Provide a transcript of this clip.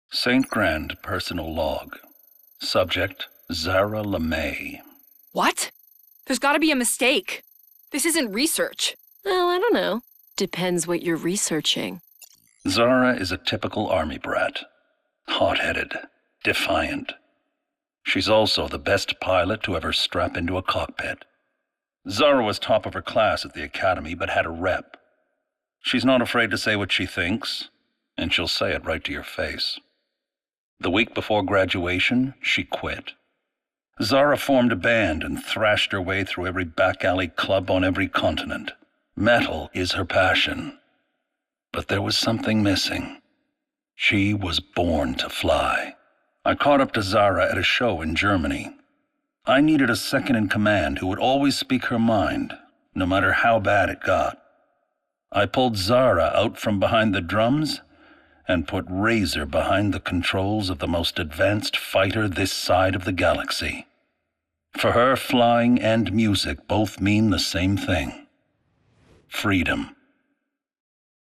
St. Grand personal log. Subject, Zara LeMay. What? There's gotta be a mistake. This isn't research. Well, I don't know. Depends what you're researching. Zara is a typical army brat. Hot-headed, defiant. She's also the best pilot to ever strap into a cockpit. Zara was top of her class at the academy, but had a rep. She's not afraid to say what she thinks, and she'll say it right to your face. The week before graduation, she quit. Zara formed a band and thrashed her way through every back alley club on every continent. Metal is her passion. But there was something missing. She was born to fly. I caught up to Zara at a show in Germany. I needed a second-in-command who would always speak her mind, no matter how bad it got. I pulled Zara out from behind the drums and put Razor behind the controls of the most advanced fighter this side of the galaxy. For her, flying and music both mean the same thing: freedom.